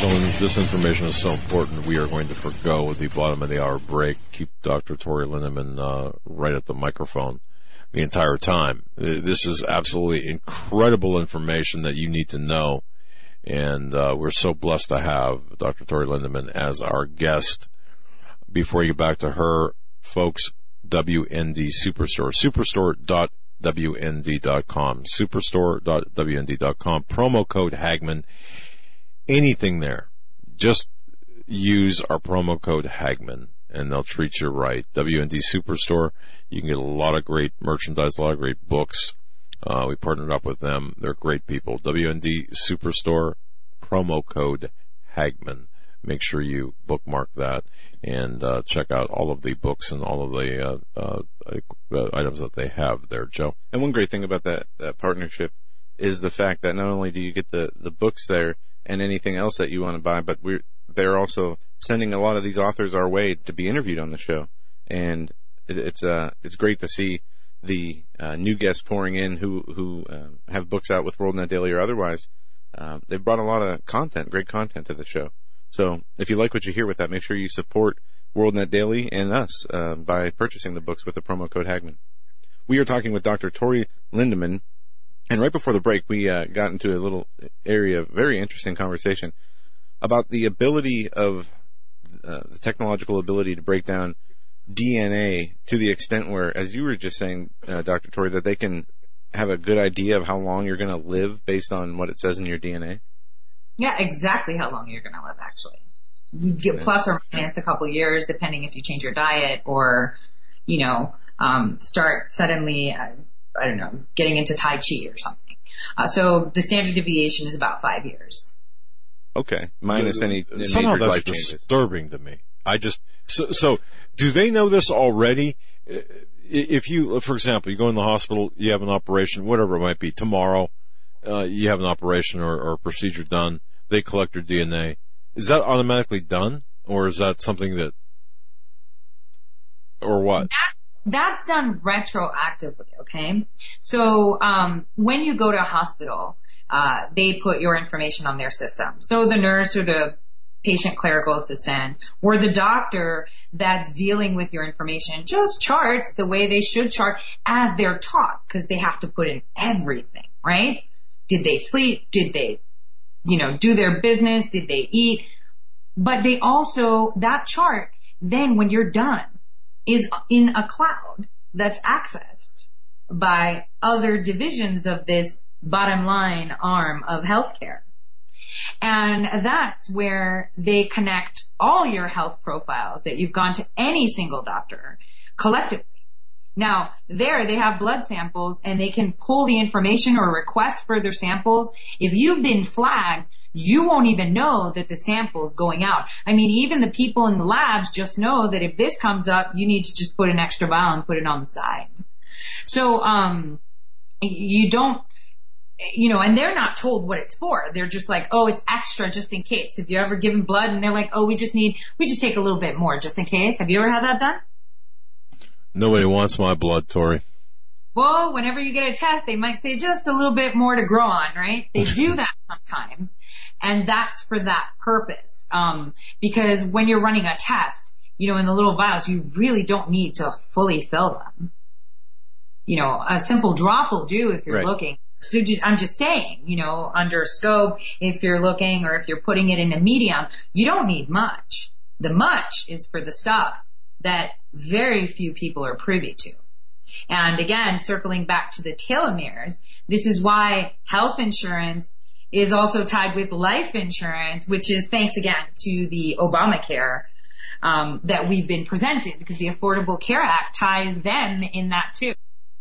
gentlemen, this information is so important, we are going to forgo the bottom of the hour break. Keep Dr. Tori Lindeman right at the microphone the entire time. This is absolutely incredible information that you need to know, and we're so blessed to have Dr. Tori Lindeman as our guest. Before you get back to her, folks, WND Superstore, superstore.wnd.com, superstore.wnd.com, promo code Hagman. Anything there, just use our promo code Hagman, and they'll treat you right. WND Superstore, you can get a lot of great merchandise, a lot of great books. We partnered up with them. They're great people. WND Superstore, promo code Hagman. Make sure you bookmark that and check out all of the books and all of the items that they have there, Joe. And one great thing about that partnership is the fact that not only do you get the books there and anything else that you want to buy, but they're also sending a lot of these authors our way to be interviewed on the show. And it's great to see the new guests pouring in who have books out with WorldNet Daily or otherwise. They've brought a lot of content, great content to the show. So if you like what you hear with that, make sure you support WorldNet Daily and us by purchasing the books with the promo code Hagman. We are talking with Dr. Tori Lindeman, and right before the break, we got into a little area of very interesting conversation about the ability of the technological ability to break down DNA to the extent where, as you were just saying, Dr. Tori, that they can have a good idea of how long you're going to live based on what it says in your DNA. Yeah, exactly how long you're going to live, actually. Plus or minus a couple years, depending if you change your diet or, start suddenly, getting into Tai Chi or something. So the standard deviation is about 5 years. Okay. Minus any somehow major that's life changes. disturbing to me. So do they know this already? If you, for example, you go in the hospital, you have an operation, whatever it might be, tomorrow, you have an operation or a procedure done, they collect your DNA. Is that automatically done, or is that something that, or what? That's done retroactively, okay? So when you go to a hospital, they put your information on their system. So the nurse or the patient clerical assistant or the doctor that's dealing with your information just charts the way they should chart as they're taught, because they have to put in everything, right? Did they sleep? Did they, do their business? Did they eat? But they also, that chart, then when you're done, is in a cloud that's accessed by other divisions of this bottom line arm of healthcare. And that's where they connect all your health profiles that you've gone to any single doctor collectively. Now, there they have blood samples and they can pull the information or request further samples. If you've been flagged, you won't even know that the sample's going out. I mean, even the people in the labs just know that if this comes up, you need to just put an extra vial and put it on the side. So, you don't, and they're not told what it's for. They're just like, oh, it's extra just in case. If you're ever given blood and they're like, oh, we just take a little bit more just in case. Have you ever had that done? Nobody wants my blood, Tori. Well, whenever you get a test, they might say just a little bit more to grow on, right? They do that sometimes. And that's for that purpose. Because when you're running a test, in the little vials, you really don't need to fully fill them. A simple drop will do if you're looking. So I'm just saying, under scope, if you're looking or if you're putting it in a medium, you don't need much. The much is for the stuff that very few people are privy to. And again, circling back to the telomeres, this is why health insurance is also tied with life insurance, which is thanks again to the Obamacare that we've been presented, because the Affordable Care Act ties them in that too.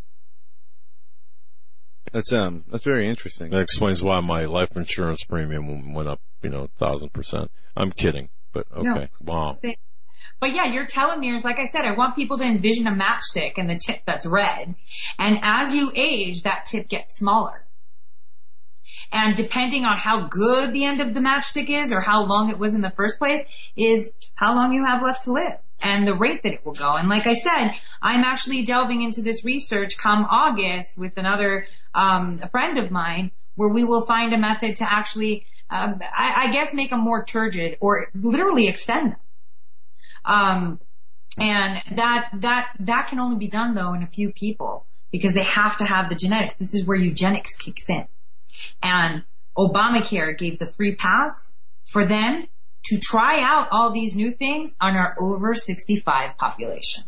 That's very interesting. That explains why my life insurance premium went up, 1,000%. I'm kidding, but okay. No. Wow. But yeah, your telomeres, like I said, I want people to envision a matchstick and the tip that's red. And as you age, that tip gets smaller. And depending on how good the end of the matchstick is or how long it was in the first place is how long you have left to live and the rate that it will go. And like I said, I'm actually delving into this research come August with another a friend of mine, where we will find a method to actually I guess make them more turgid or literally extend them. And that can only be done though in a few people because they have to have the genetics. This is where eugenics kicks in. And Obamacare gave the free pass for them to try out all these new things on our over 65 population.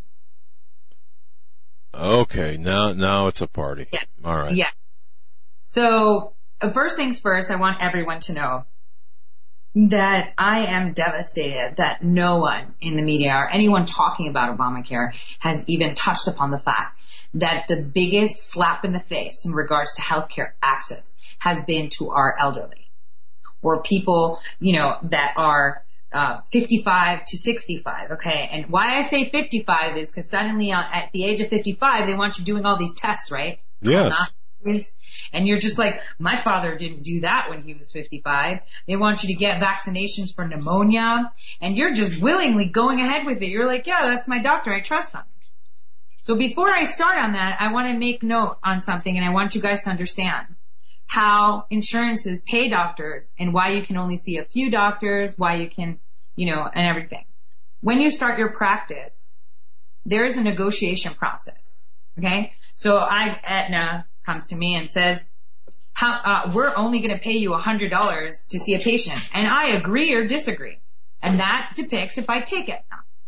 Okay, now it's a party. Yeah. All right. Yeah. So, first things first, I want everyone to know that I am devastated that no one in the media or anyone talking about Obamacare has even touched upon the fact that the biggest slap in the face in regards to healthcare access has been to our elderly or people, that are 55 to 65, okay? And why I say 55 is because suddenly at the age of 55, they want you doing all these tests, right? Yes. And you're just like, my father didn't do that when he was 55. They want you to get vaccinations for pneumonia, and you're just willingly going ahead with it. You're like, yeah, that's my doctor. I trust them. So before I start on that, I want to make note on something, and I want you guys to understand how insurances pay doctors and why you can only see a few doctors, why you can, and everything. When you start your practice, there is a negotiation process, okay? So Aetna comes to me and says, we're only going to pay you $100 to see a patient. And I agree or disagree. And that depicts if I take it.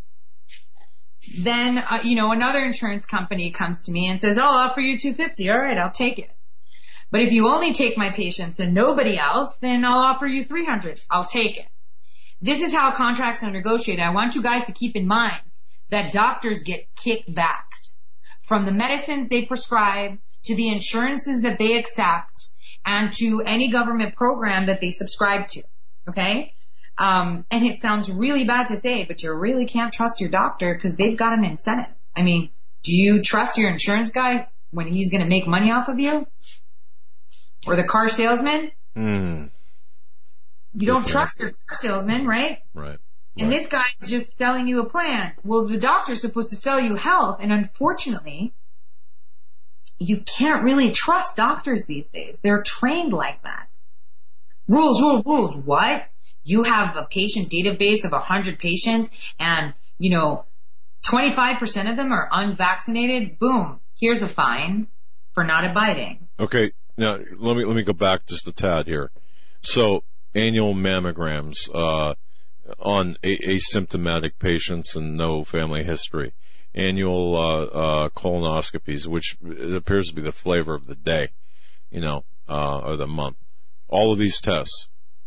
Then, another insurance company comes to me and says, I'll offer you $250. All right, I'll take it. But if you only take my patients and nobody else, then I'll offer you $300. I'll take it. This is how contracts are negotiated. I want you guys to keep in mind that doctors get kickbacks from the medicines they prescribe to the insurances that they accept and to any government program that they subscribe to. Okay? And it sounds really bad to say, but you really can't trust your doctor because they've got an incentive. I mean, do you trust your insurance guy when he's going to make money off of you? Or the car salesman? You don't trust your car salesman, right? Right. And this guy is just selling you a plan. Well, the doctor's supposed to sell you health, and unfortunately, you can't really trust doctors these days. They're trained like that. Rules. What? You have a patient database of 100 patients, and, 25% of them are unvaccinated. Boom. Here's a fine for not abiding. Okay. Now, let me go back just a tad here. So, annual mammograms on asymptomatic patients and no family history. Annual colonoscopies, which appears to be the flavor of the day, or the month. All of these tests,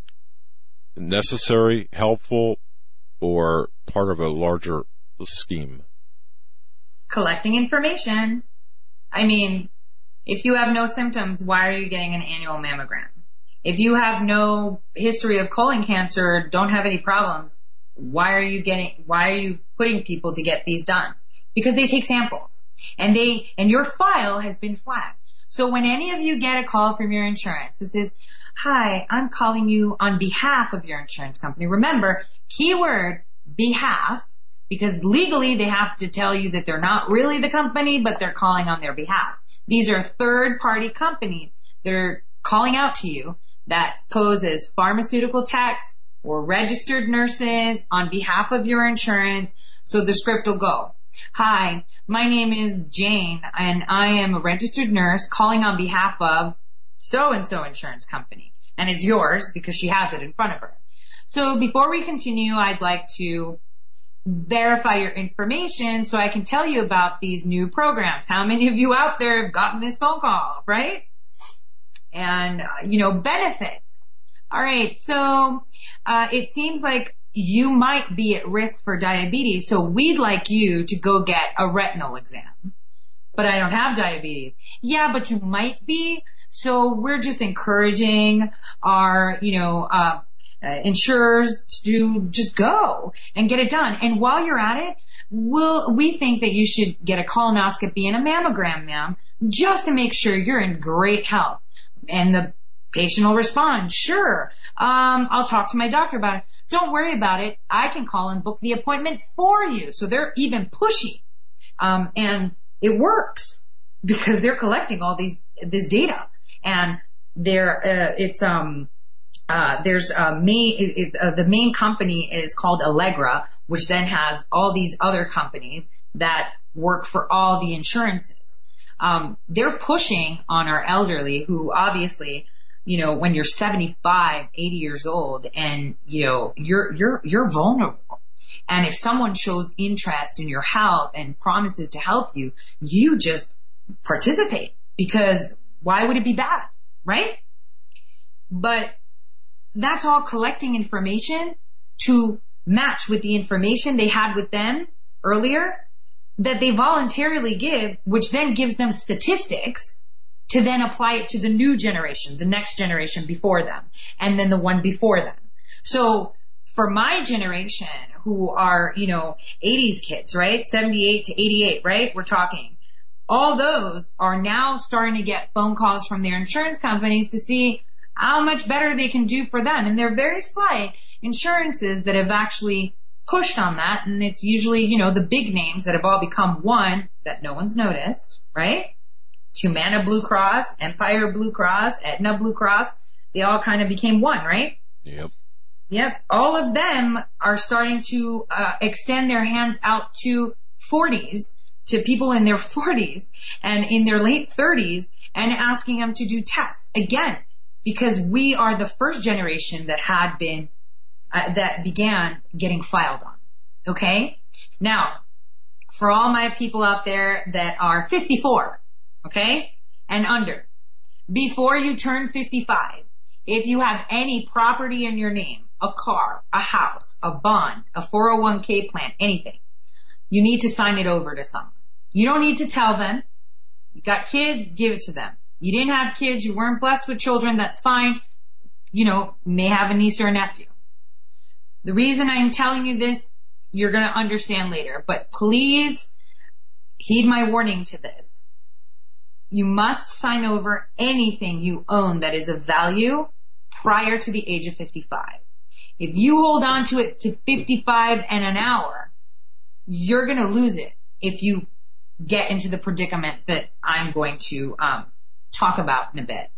necessary, helpful, or part of a larger scheme? Collecting information. I mean, if you have no symptoms, why are you getting an annual mammogram? If you have no history of colon cancer, don't have any problems, why are you putting people to get these done? Because they take samples and your file has been flagged. So when any of you get a call from your insurance, it says, hi, I'm calling you on behalf of your insurance company. Remember, keyword behalf, because legally they have to tell you that they're not really the company, but they're calling on their behalf. These are third-party companies that are calling out to you that pose as pharmaceutical techs or registered nurses on behalf of your insurance. So the script will go, hi, my name is Jane, and I am a registered nurse calling on behalf of so-and-so insurance company. And it's yours because she has it in front of her. So before we continue, I'd like to verify your information so I can tell you about these new programs. How many of you out there have gotten this phone call, right? And, benefits. All right. So, it seems like you might be at risk for diabetes. So we'd like you to go get a retinal exam. But I don't have diabetes. Yeah, but you might be. So we're just encouraging our, insurers to just go and get it done. And while you're at it, we think that you should get a colonoscopy and a mammogram, ma'am, just to make sure you're in great health. And the patient will respond, sure, I'll talk to my doctor about it. Don't worry about it. I can call and book the appointment for you. So they're even pushy. And it works because they're collecting all this data. And there's the main company is called Allegra, which then has all these other companies that work for all the insurances. They're pushing on our elderly who obviously, when you're 75, 80 years old and, you're vulnerable. And if someone shows interest in your health and promises to help you, you just participate, because why would it be bad, right? But that's all collecting information to match with the information they had with them earlier that they voluntarily give, which then gives them statistics to then apply it to the new generation, the next generation before them, and then the one before them. So for my generation who are, 80s kids, right? 78 to 88, right? We're talking. All those are now starting to get phone calls from their insurance companies to see how much better they can do for them. And they're very slight insurances that have actually pushed on that. And it's usually, the big names that have all become one that no one's noticed, right? Humana Blue Cross, Empire Blue Cross, Aetna Blue Cross. They all kind of became one, right? Yep. All of them are starting to extend their hands out to 40s, to people in their 40s and in their late 30s, and asking them to do tests. Again, because we are the first generation that had been, that began getting filed on. Okay? Now, for all my people out there that are 54, okay, and under, before you turn 55, if you have any property in your name, a car, a house, a bond, a 401k plan, anything, you need to sign it over to someone. You don't need to tell them. You got kids, give it to them. You didn't have kids, you weren't blessed with children, that's fine. May have a niece or a nephew. The reason I'm telling you this, you're going to understand later, but please heed my warning to this. You must sign over anything you own that is of value prior to the age of 55. If you hold on to it to 55 and an hour, you're going to lose it if you get into the predicament that I'm going to talk about in a bit.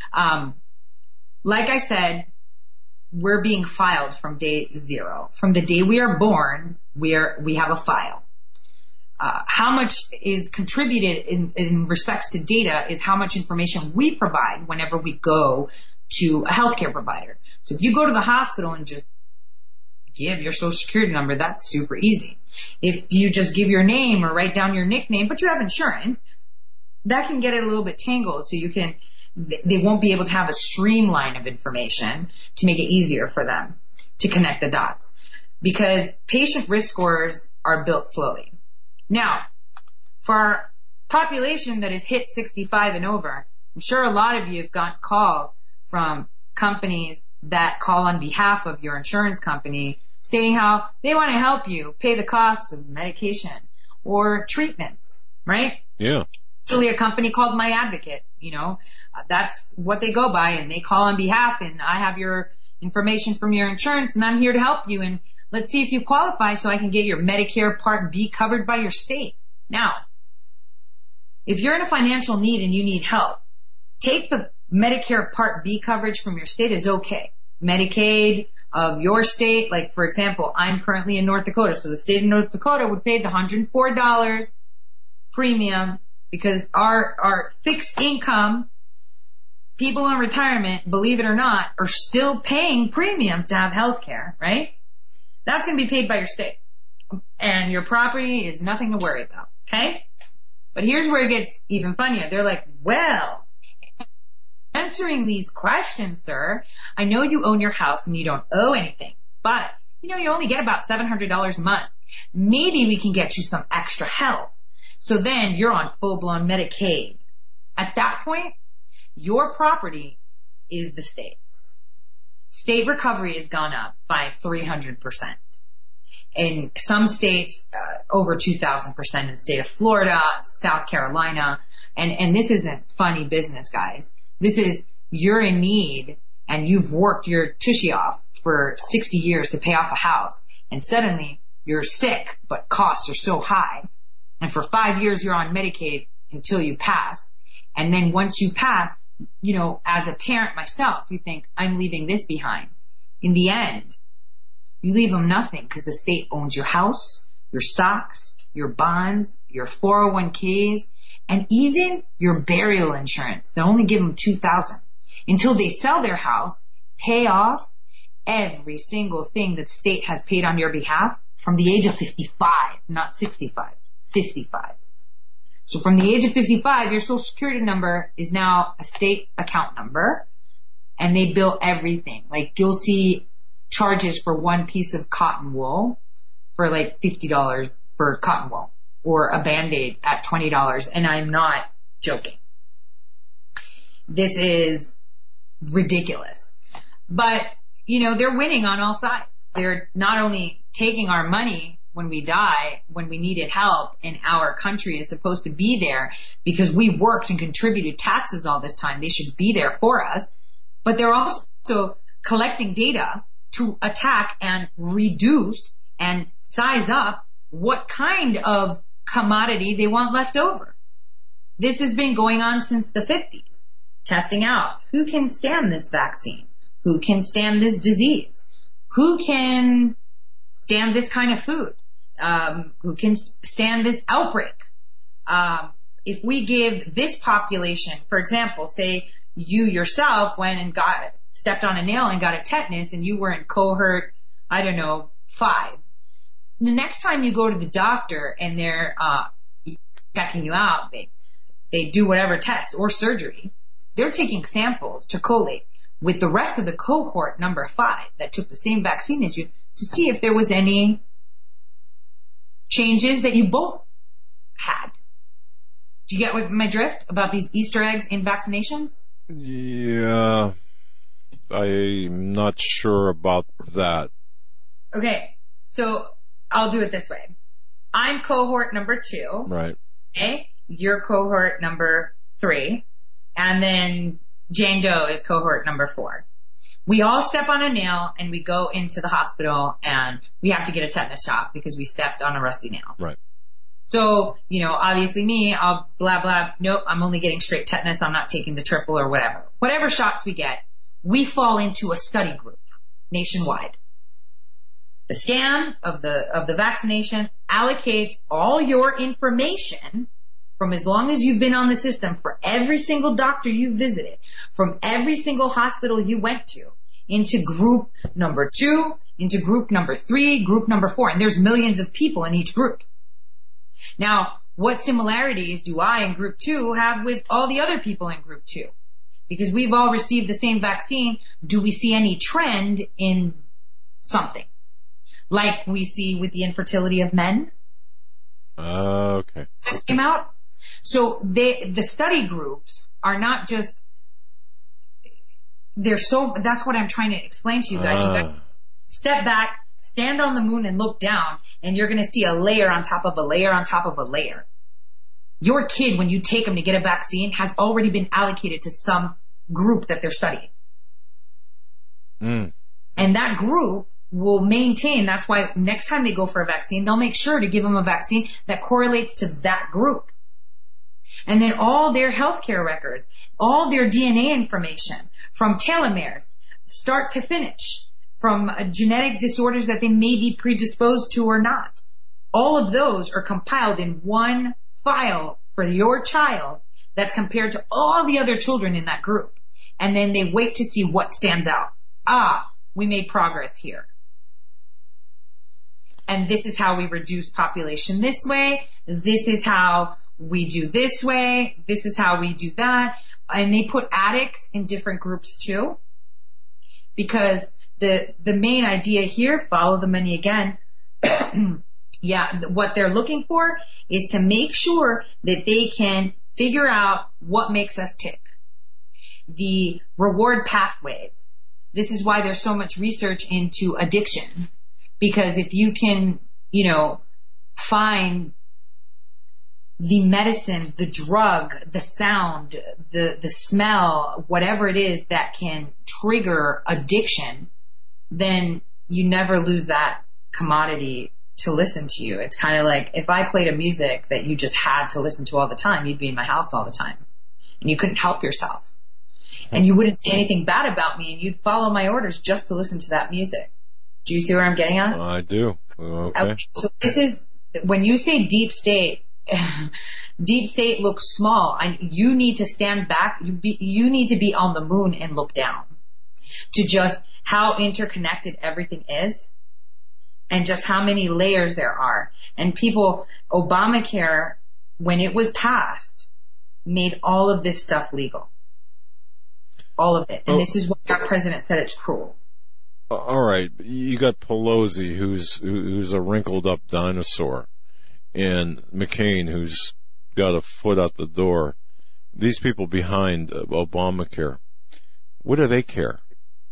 Like I said, we're being filed from day zero. From the day we are born, we have a file. How much is contributed in respects to data is how much information we provide whenever we go to a healthcare provider. So if you go to the hospital and just give your social security number, that's super easy. If you just give your name or write down your nickname, but you have insurance, that can get it a little bit tangled. So they won't be able to have a streamline of information to make it easier for them to connect the dots, because patient risk scores are built slowly. Now, for our population that is hit 65 and over, I'm sure a lot of you have got calls from companies that call on behalf of your insurance company stating how they want to help you pay the cost of medication or treatments, right? Yeah. Actually, a company called My Advocate, that's what they go by, and they call on behalf, and I have your information from your insurance, and I'm here to help you, and let's see if you qualify so I can get your Medicare Part B covered by your state. Now, if you're in a financial need and you need help, take the Medicare Part B coverage from your state is okay. Medicaid of your state, like for example, I'm currently in North Dakota, so the state of North Dakota would pay the $104 premium, because our fixed income people in retirement, believe it or not, are still paying premiums to have health care, right? That's going to be paid by your state. And your property is nothing to worry about, okay? But here's where it gets even funnier. They're like, well, answering these questions, sir, I know you own your house and you don't owe anything, but, you only get about $700 a month. Maybe we can get you some extra help. So then you're on full-blown Medicaid. At that point, your property is the state's. State recovery has gone up by 300%. In some states, over 2,000% in the state of Florida, South Carolina. And this isn't funny business, guys. This is, you're in need and you've worked your tushy off for 60 years to pay off a house. And suddenly you're sick, but costs are so high. And for 5 years you're on Medicaid until you pass. And then once you pass, as a parent myself, you think, I'm leaving this behind. In the end, you leave them nothing because the state owns your house, your stocks, your bonds, your 401ks, and even your burial insurance. They only give them $2,000 until they sell their house, pay off every single thing that the state has paid on your behalf from the age of 55, not 65, 55. So from the age of 55, your social security number is now a state account number, and they bill everything. Like, you'll see charges for one piece of cotton wool for like $50 for cotton wool, or a Band-Aid at $20, and I'm not joking. This is ridiculous. But, they're winning on all sides. They're not only taking our money when we die, when we needed help, and our country is supposed to be there because we worked and contributed taxes all this time. They should be there for us. But they're also collecting data to attack and reduce and size up what kind of commodity they want left over. This has been going on since the 50s. Testing out who can stand this vaccine, who can stand this disease, who can stand this kind of food, who can stand this outbreak. If we give this population, for example, say you yourself went and stepped on a nail and got a tetanus, and you were in cohort, 5. The next time you go to the doctor and they're checking you out, they do whatever test or surgery, they're taking samples to collate with the rest of the cohort number 5 that took the same vaccine as you to see if there was any changes that you both had. Do you get my drift about these Easter eggs in vaccinations? Yeah, I'm not sure about that. Okay, so I'll do it this way. I'm cohort number 2. Right. Okay? You're cohort number 3. And then Jane Doe is cohort number 4. We all step on a nail and we go into the hospital and we have to get a tetanus shot because we stepped on a rusty nail. Right. So, obviously me, I'll blah, blah, nope, I'm only getting straight tetanus, I'm not taking the triple or whatever. Whatever shots we get, we fall into a study group nationwide. The scam of the vaccination allocates all your information from as long as you've been on the system for every single doctor you visited, from every single hospital you went to, into group number 2, into group number 3, group number 4, and there's millions of people in each group. Now, what similarities do I in group 2 have with all the other people in group 2? Because we've all received the same vaccine, do we see any trend in something? Like we see with the infertility of men? Okay. Just came out. So the study groups are not just, that's what I'm trying to explain to you guys. You guys step back, stand on the moon and look down, and you're going to see a layer on top of a layer on top of a layer. Your kid, when you take them to get a vaccine, has already been allocated to some group that they're studying. And that group will maintain, that's why next time they go for a vaccine, they'll make sure to give them a vaccine that correlates to that group. And then all their healthcare records, all their DNA information, from telomeres, start to finish, from genetic disorders that they may be predisposed to or not. All of those are compiled in one file for your child that's compared to all the other children in that group. And then they wait to see what stands out. We made progress here. And this is how we reduce population this way. This is how we do this way. This is how we do that. And they put addicts in different groups too. Because the main idea here, follow the money again. What they're looking for is to make sure that they can figure out what makes us tick. The reward pathways. This is why there's so much research into addiction. Because if you can, find the medicine, the drug, the sound, the smell, whatever it is that can trigger addiction, then you never lose that commodity to listen to you. It's kind of like if I played a music that you just had to listen to all the time, you'd be in my house all the time. And you couldn't help yourself. and you wouldn't say anything bad about me, and you'd follow my orders just to listen to that music. Do you see where I'm getting at? I do. Okay. So this is, when you say deep state, deep state looks small. You need to stand back. You need to be on the moon and look down to just how interconnected everything is and just how many layers there are. And Obamacare, when it was passed, made all of this stuff legal. All of it. And this is why our president said it's cruel. All right. You got Pelosi, who's a wrinkled up dinosaur, and McCain, who's got a foot out the door. These people behind Obamacare, what do they care?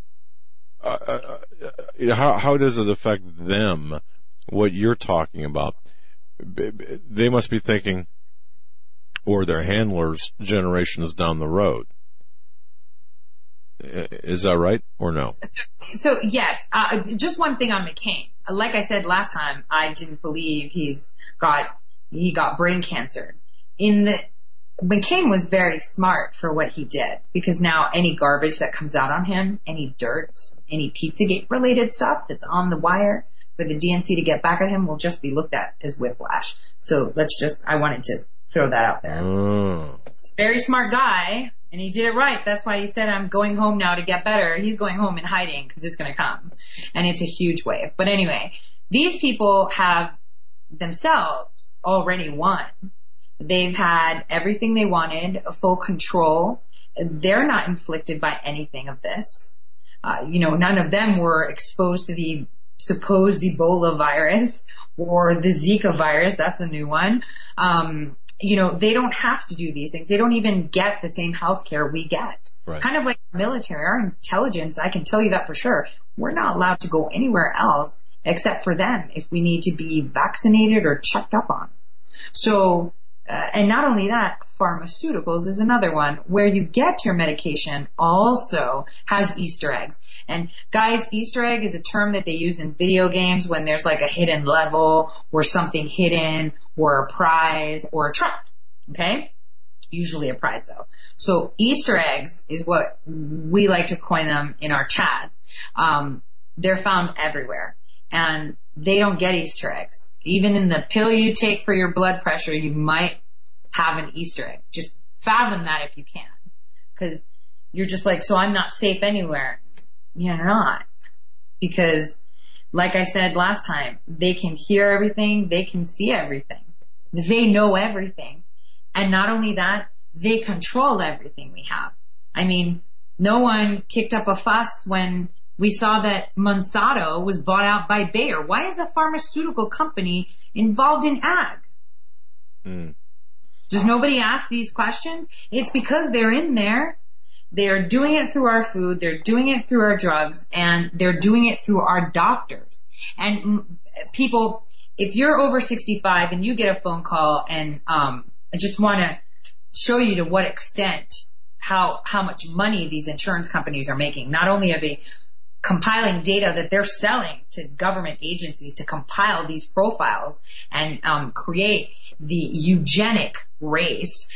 How does it affect them, what you're talking about? They must be thinking, or their handlers generations down the road. Is that right or no? So yes, just one thing on McCain. Like I said last time, I didn't believe he got brain cancer. McCain was very smart for what he did, because now any garbage that comes out on him, any dirt, any Pizzagate related stuff that's on the wire for the DNC to get back at him will just be looked at as whiplash. So I wanted to throw that out there. He's a very smart guy, and he did it right. That's why he said, I'm going home now to get better. He's going home in hiding because it's going to come. And it's a huge wave. But anyway, these people have themselves already won. They've had everything they wanted, full control. They're not inflicted by anything of this. None of them were exposed to the supposed Ebola virus or the Zika virus. That's a new one. They don't have to do these things. They don't even get the same health care we get. Right. Kind of like our military, our intelligence, I can tell you that for sure. We're not allowed to go anywhere else except for them if we need to be vaccinated or checked up on. So, and not only that, pharmaceuticals is another one. Where you get your medication also has Easter eggs. And guys, Easter egg is a term that they use in video games when there's like a hidden level or something hidden or a prize or a trap. Okay? Usually a prize though. So Easter eggs is what we like to coin them in our chat. They're found everywhere. And they don't get Easter eggs. Even in the pill you take for your blood pressure, you might have an Easter egg. Just fathom that if you can. Because you're just like, so I'm not safe anywhere. You're not. Because, like I said last time, they can hear everything, they can see everything. They know everything. And not only that, they control everything we have. I mean, no one kicked up a fuss when we saw that Monsanto was bought out by Bayer. Why is a pharmaceutical company involved in ag? Does nobody ask these questions? It's because they're in there. They're doing it through our food. They're doing it through our drugs. And they're doing it through our doctors. And people, if you're over 65 and you get a phone call and I just want to show you to what extent how much money these insurance companies are making. Not only are they compiling data that they're selling to government agencies to compile these profiles and create the eugenic race,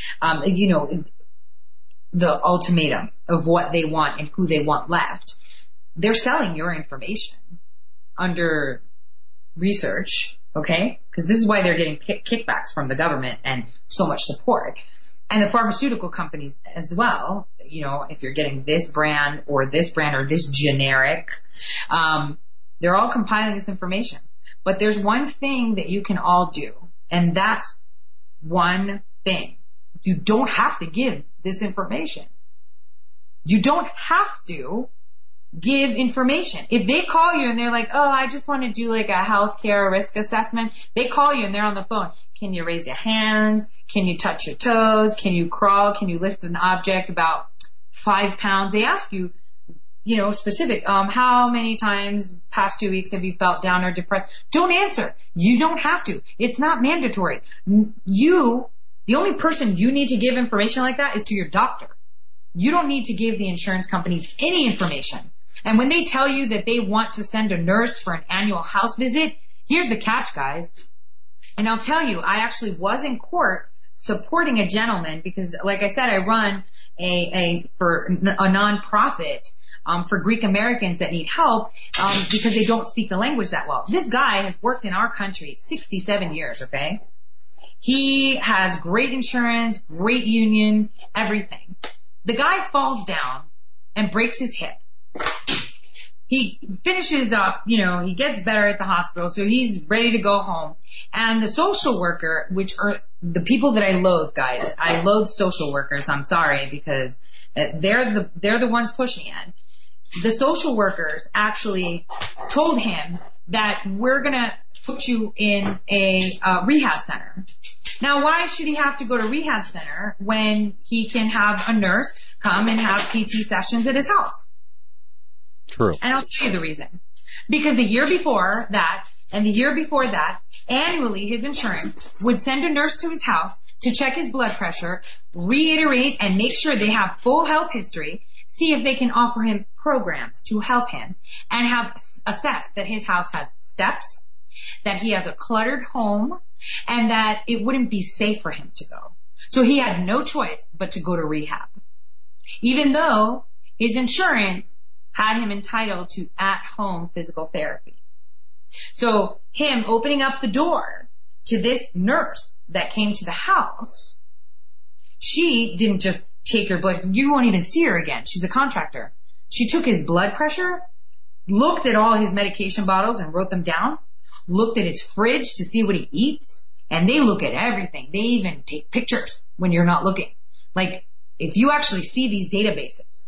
the ultimatum of what they want and who they want left. They're selling your information under research, okay? Because this is why they're getting kickbacks from the government and so much support. And the pharmaceutical companies as well, if you're getting this brand or this generic, they're all compiling this information. But there's one thing that you can all do, and that's one thing. You don't have to give this information. You don't have to give information. If they call you and they're like, oh, I just want to do like a healthcare risk assessment, they call you and they're on the phone. Can you raise your hands? Can you touch your toes? Can you crawl? Can you lift an object about 5 pounds? They ask you, specific, how many times past 2 weeks have you felt down or depressed? Don't answer. You don't have to. It's not mandatory. The only person you need to give information like that is to your doctor. You don't need to give the insurance companies any information. And when they tell you that they want to send a nurse for an annual house visit, here's the catch, guys. And I'll tell you, I actually was in court supporting a gentleman because, like I said, I run a nonprofit for Greek Americans that need help because they don't speak the language that well. This guy has worked in our country 67 years, okay? He has great insurance, great union, everything. The guy falls down and breaks his hip. He finishes up, he gets better at the hospital, so he's ready to go home. And the social worker, which are the people that I loathe, guys. I loathe social workers. I'm sorry, because they're the ones pushing it. The social workers actually told him that we're gonna put you in a rehab center. Now, why should he have to go to rehab center when he can have a nurse come and have PT sessions at his house? True. And I'll tell you the reason. Because the year before that, and the year before that, annually his insurance would send a nurse to his house to check his blood pressure, reiterate and make sure they have full health history, see if they can offer him programs to help him, and have assessed that his house has steps, that he has a cluttered home, and that it wouldn't be safe for him to go. So he had no choice but to go to rehab. Even though his insurance had him entitled to at-home physical therapy. So him opening up the door to this nurse that came to the house, she didn't just take your blood. You won't even see her again. She's a contractor. She took his blood pressure, looked at all his medication bottles and wrote them down, looked at his fridge to see what he eats, and they look at everything. They even take pictures when you're not looking. Like, if you actually see these databases,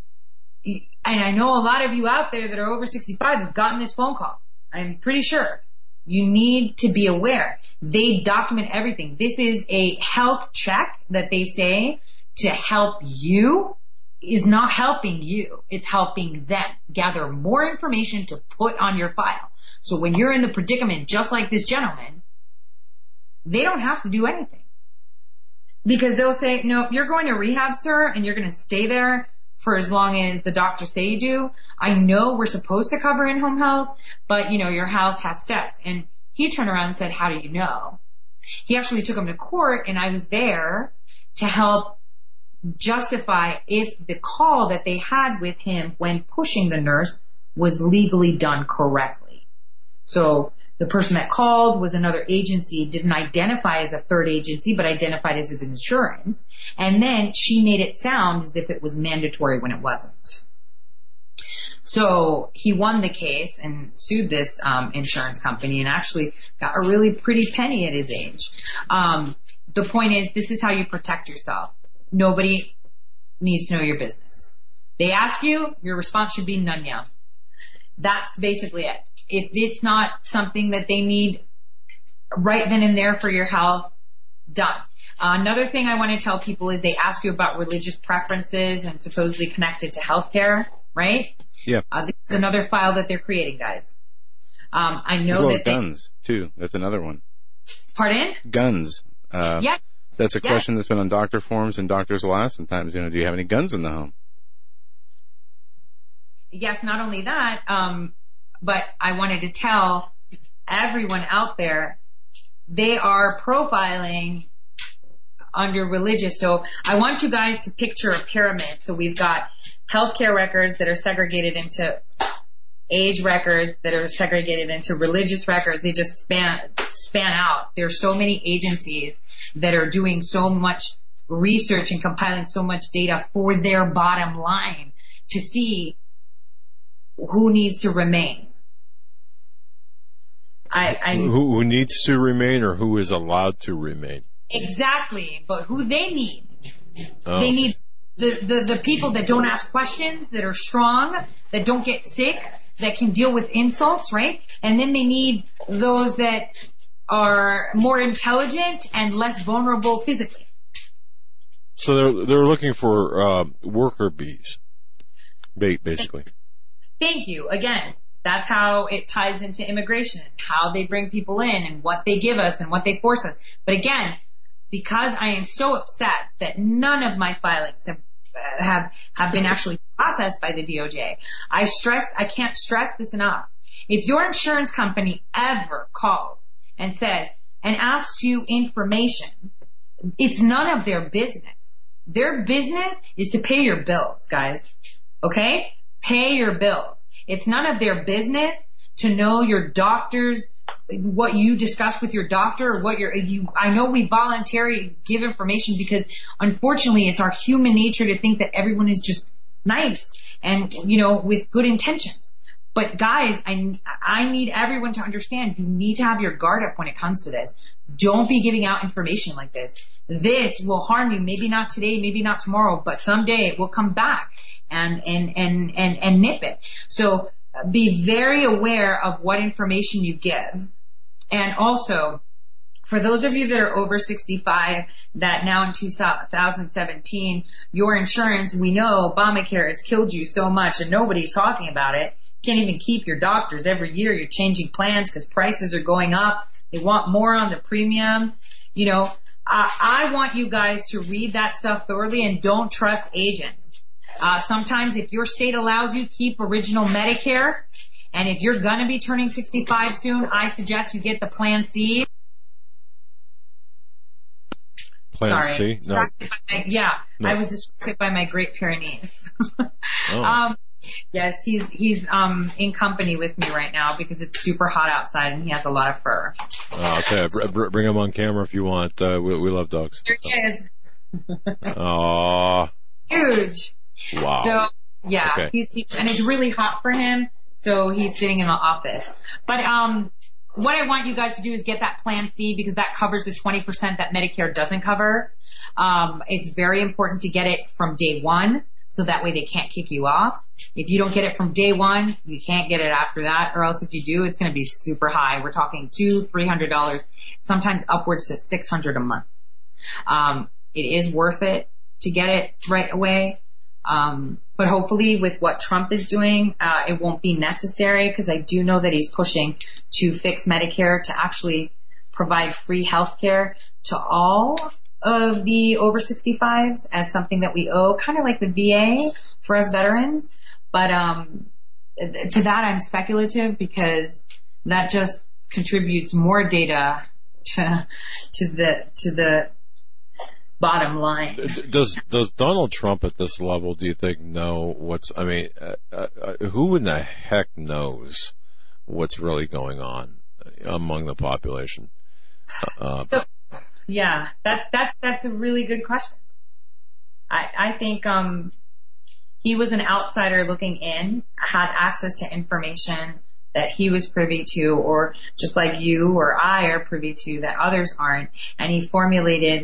and I know a lot of you out there that are over 65 have gotten this phone call. I'm pretty sure. You need to be aware. They document everything. This is a health check that they say to help you is not helping you. It's helping them gather more information to put on your file. So when you're in the predicament, just like this gentleman, they don't have to do anything. Because they'll say, no, you're going to rehab, sir, and you're going to stay there for as long as the doctors say you do. I know we're supposed to cover in-home health, but, your house has steps. And he turned around and said, how do you know? He actually took him to court, and I was there to help justify if the call that they had with him when pushing the nurse was legally done correctly. So the person that called was another agency, didn't identify as a third agency, but identified as his insurance. And then she made it sound as if it was mandatory when it wasn't. So he won the case and sued this insurance company and actually got a really pretty penny at his age. The point is, this is how you protect yourself. Nobody needs to know your business. They ask you, your response should be none, yeah. That's basically it. If it's not something that they need right then and there for your health, done. Another thing I want to tell people is they ask you about religious preferences and supposedly connected to healthcare, right? Yeah. This is another file that they're creating, guys. I know that guns, too. That's another one. Pardon? Guns. Yes. That's a question that's been on doctor forums, and doctors will ask sometimes, do you have any guns in the home? Yes, not only that, but I wanted to tell everyone out there, they are profiling under religious. So I want you guys to picture a pyramid. So we've got healthcare records that are segregated into age records that are segregated into religious records. They just span out. There's so many agencies that are doing so much research and compiling so much data for their bottom line to see who needs to remain. Who needs to remain or who is allowed to remain? Exactly, but who they need. Oh. They need the people that don't ask questions, that are strong, that don't get sick, that can deal with insults, right? And then they need those that are more intelligent and less vulnerable physically. So they're looking for worker bees, basically. Thank you. Again, that's how it ties into immigration, how they bring people in and what they give us and what they force us. But again, because I am so upset that none of my filings have been actually processed by the DOJ, I can't stress this enough. If your insurance company ever calls and says and asks you information it's none of their business. Their business is to pay your bills, guys. Okay? Pay your bills. It's none of their business to know your doctor's, what you discussed with your doctor, or what I know we voluntarily give information because unfortunately it's our human nature to think that everyone is just nice and, with good intentions. But guys, I need everyone to understand you need to have your guard up when it comes to this. Don't be giving out information like this. This will harm you. Maybe not today, maybe not tomorrow, but someday it will come back and nip it. So be very aware of what information you give. And also, for those of you that are over 65, that now in 2017, your insurance, we know Obamacare has killed you so much and nobody's talking about it. Can't even keep your doctors. Every year you're changing plans because prices are going up. They want more on the premium. I want you guys to read that stuff thoroughly and don't trust agents. Sometimes if your state allows you, keep original Medicare. And if you're going to be turning 65 soon, I suggest you get the Plan C. Plan C? No. Yeah, no. I was distracted by my Great Pyrenees. Oh. Yes, he's in company with me right now because it's super hot outside and he has a lot of fur. Okay, bring him on camera if you want. We love dogs. There he is. Aww. Huge. Wow. So, yeah, okay. he's and it's really hot for him, so he's sitting in the office. But what I want you guys to do is get that Plan C because that covers the 20% that Medicare doesn't cover. It's very important to get it from day one, so that way they can't kick you off. If you don't get it from day one, you can't get it after that, or else if you do, it's going to be super high. We're talking $200-$300, sometimes upwards to $600 a month. It is worth it to get it right away. But hopefully with what Trump is doing, it won't be necessary because I do know that he's pushing to fix Medicare to actually provide free health care to all of the over 65s as something that we owe, kind of like the VA for us veterans. But to that I'm speculative because that just contributes more data to the bottom line. Does Donald Trump at this level, do you think, know who in the heck knows what's really going on among the population? Yeah, that's a really good question. I think he was an outsider looking in, had access to information that he was privy to, or just like you or I are privy to that others aren't, and he formulated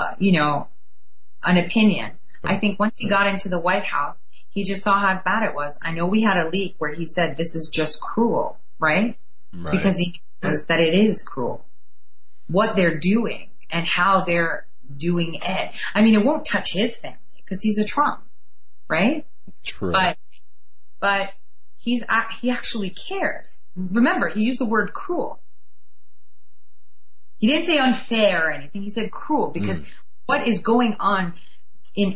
an opinion. I think once he got into the White House, he just saw how bad it was. I know we had a leak where he said this is just cruel, right? Because he knows that it is cruel. What they're doing and how they're doing it. I mean, it won't touch his family because he's a Trump, right? True. But he actually cares. Remember, he used the word cruel. He didn't say unfair or anything. He said cruel because what is going on in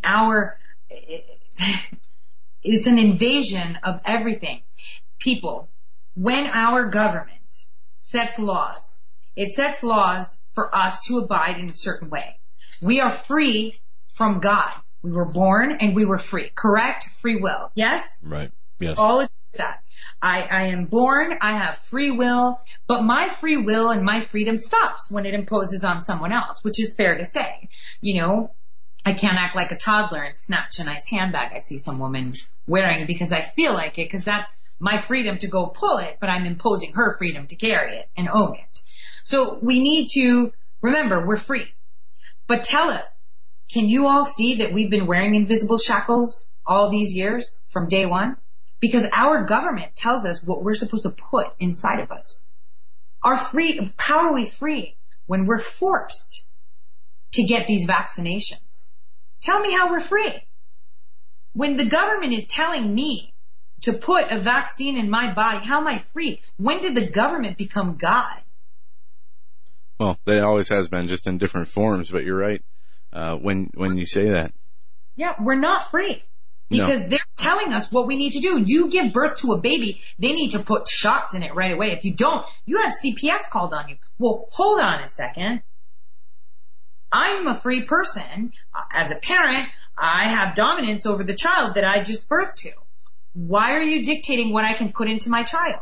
it's an invasion of everything. People, when our government sets laws, it sets laws for us to abide in a certain way. We are free from God. We were born and we were free. Correct? Free will. Yes? Right. Yes. All of that. I am born, I have free will, but my free will and my freedom stops when it imposes on someone else, which is fair to say. I can't act like a toddler and snatch a nice handbag I see some woman wearing because I feel like it, because that's my freedom to go pull it, but I'm imposing her freedom to carry it and own it. So we need to remember we're free. But tell us, can you all see that we've been wearing invisible shackles all these years from day one? Because our government tells us what we're supposed to put inside of us. How are we free when we're forced to get these vaccinations? Tell me how we're free. When the government is telling me to put a vaccine in my body, how am I free? When did the government become God? Well, it always has been, just in different forms, but you're right when you say that. Yeah, we're not free. Because they're telling us what we need to do. You give birth to a baby, they need to put shots in it right away. If you don't, you have CPS called on you. Well, hold on a second. I'm a free person. As a parent, I have dominance over the child that I just birthed to. Why are you dictating what I can put into my child?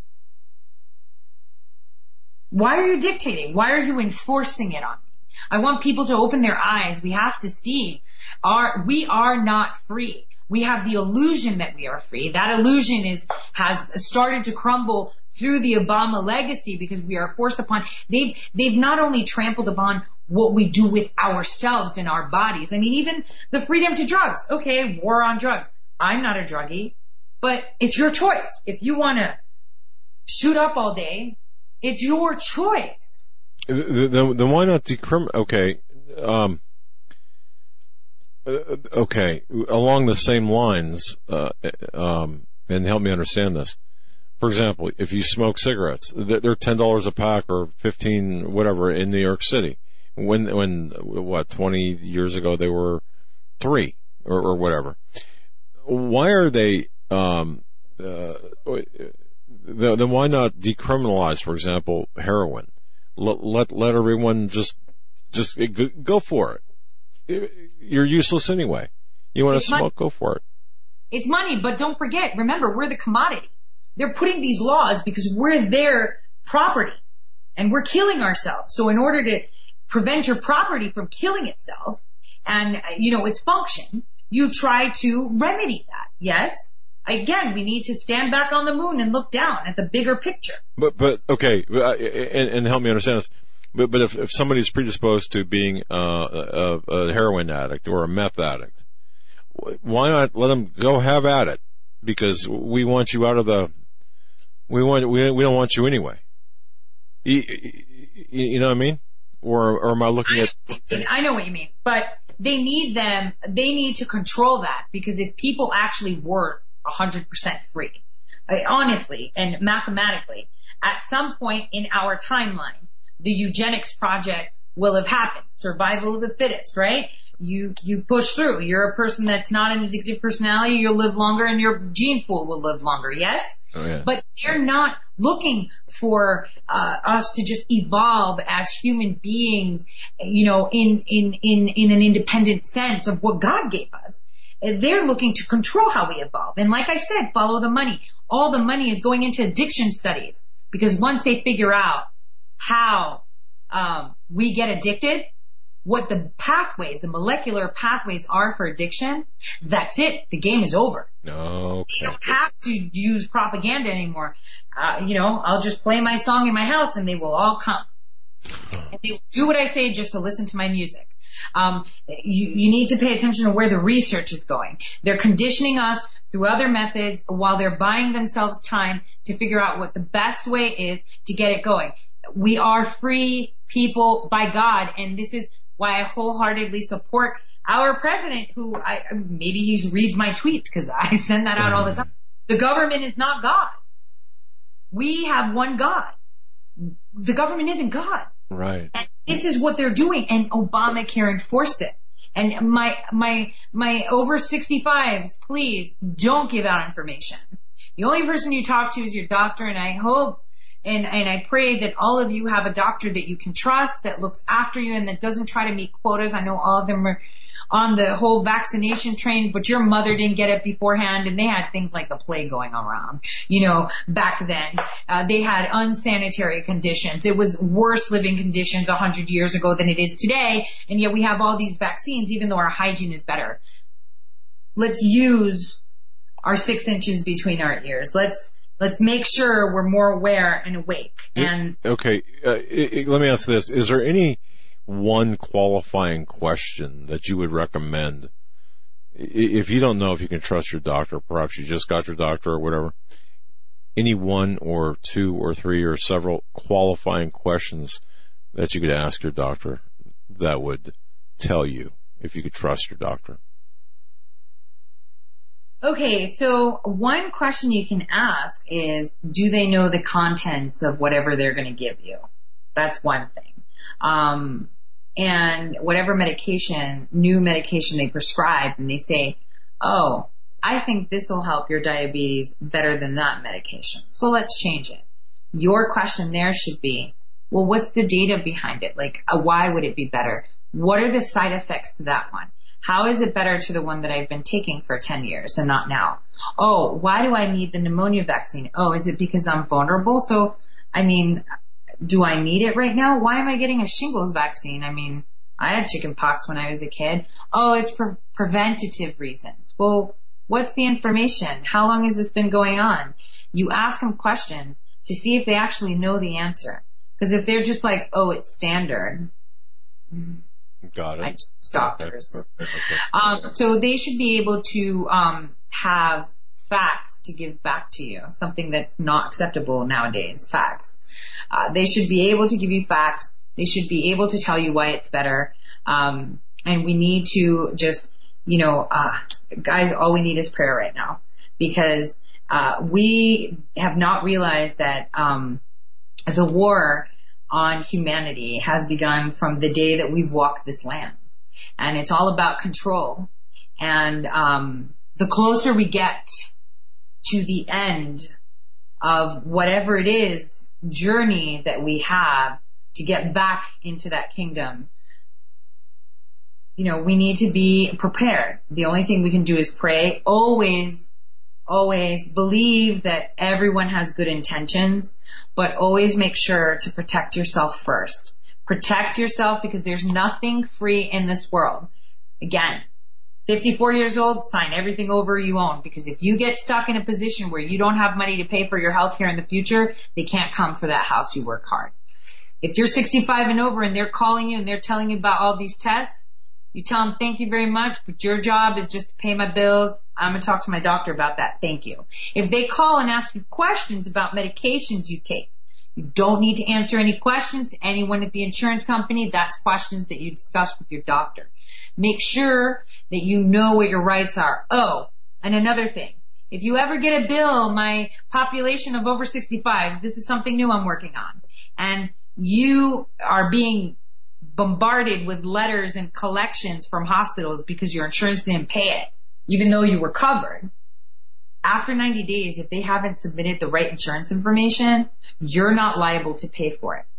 Why are you dictating? Why are you enforcing it on me? I want people to open their eyes. We have to see we are not free. We have the illusion that we are free. That illusion has started to crumble through the Obama legacy because we are forced upon. They've not only trampled upon what we do with ourselves and our bodies. I mean, even the freedom to drugs. Okay, war on drugs. I'm not a druggie, but it's your choice. If you want to shoot up all day, it's your choice. Then why not decriminalize? Okay. Along the same lines, and help me understand this. For example, if you smoke cigarettes, they're $10 a pack or 15, whatever, in New York City. When 20 years ago they were $3 or whatever. Why are they? Then why not decriminalize, for example, heroin? Let everyone just go for it. You're useless anyway. You want to smoke? Go for it. It's money, but don't forget. Remember, we're the commodity. They're putting these laws because we're their property, and we're killing ourselves. So in order to prevent your property from killing itself, and its function, you try to remedy that. Yes. Again, we need to stand back on the moon and look down at the bigger picture. But okay, and help me understand this. But if somebody's predisposed to being a heroin addict or a meth addict, why not let them go have at it? Because we want you out of the. We don't want you anyway. You know what I mean? Or am I looking at? I know what you mean, but they need to control that, because if people actually were 100% free, honestly and mathematically, at some point in our timeline, the eugenics project will have happened. Survival of the fittest, right? You push through. You're a person that's not an addictive personality. You'll live longer and your gene pool will live longer. Yes? Oh, yeah. But they're not looking for us to just evolve as human beings, in an independent sense of what God gave us. They're looking to control how we evolve. And like I said, follow the money. All the money is going into addiction studies, because once they figure out how we get addicted, what the molecular pathways are for addiction, that's it. The game is over. Okay. You don't have to use propaganda anymore. I'll just play my song in my house and they will all come. And they will do what I say just to listen to my music. You need to pay attention to where the research is going. They're conditioning us through other methods while they're buying themselves time to figure out what the best way is to get it going. We are free people by God, and this is why I wholeheartedly support our president, who maybe he reads my tweets because I send that out all the time. The government is not God. We have one God. The government isn't God. Right. And this is what they're doing, and Obamacare enforced it. And my over 65s, please don't give out information. The only person you talk to is your doctor, and I hope and I pray that all of you have a doctor that you can trust, that looks after you, and that doesn't try to meet quotas. I know all of them are on the whole vaccination train, but your mother didn't get it beforehand, and they had things like the plague going around. Back then, they had unsanitary conditions. It was worse living conditions 100 years ago than it is today, and yet we have all these vaccines, even though our hygiene is better. Let's use our 6 inches between our ears. Let's make sure we're more aware and awake. And okay, let me ask this: is there any one qualifying question that you would recommend? If you don't know if you can trust your doctor, perhaps you just got your doctor or whatever, any one or two or three or several qualifying questions that you could ask your doctor that would tell you if you could trust your doctor? Okay, so one question you can ask is, do they know the contents of whatever they're going to give you? That's one thing. And whatever new medication they prescribe, and they say, oh, I think this will help your diabetes better than that medication, so let's change it. Your question there should be, well, what's the data behind it? Like, why would it be better? What are the side effects to that one? How is it better to the one that I've been taking for 10 years and not now? Oh, why do I need the pneumonia vaccine? Oh, is it because I'm vulnerable? So, I mean, do I need it right now? Why am I getting a shingles vaccine? I mean, I had chickenpox when I was a kid. Oh, it's for preventative reasons. Well, what's the information? How long has this been going on? You ask them questions to see if they actually know the answer. Because if they're just like, oh, it's standard. Got it. Doctors. Okay. So they should be able to have facts to give back to you, something that's not acceptable nowadays, facts. They should be able to give you facts. They should be able to tell you why it's better. And we need to just, guys, all we need is prayer right now. Because we have not realized that the war on humanity has begun from the day that we've walked this land. And it's all about control. And the closer we get to the end of whatever it is journey that we have to get back into that kingdom, we need to be prepared. The only thing we can do is pray. Always believe that everyone has good intentions, but always make sure to protect yourself first. Protect yourself, because there's nothing free in this world. Again, 54 years old, sign everything over you own, because if you get stuck in a position where you don't have money to pay for your health care in the future, they can't come for that house you work hard. If you're 65 and over and they're calling you and they're telling you about all these tests, you tell them, thank you very much, but your job is just to pay my bills. I'm going to talk to my doctor about that. Thank you. If they call and ask you questions about medications you take, you don't need to answer any questions to anyone at the insurance company. That's questions that you discuss with your doctor. Make sure that you know what your rights are. Oh, and another thing. If you ever get a bill, my population of over 65, this is something new I'm working on, and you are being bombarded with letters and collections from hospitals because your insurance didn't pay it, even though you were covered. After 90 days, if they haven't submitted the right insurance information, you're not liable to pay for it.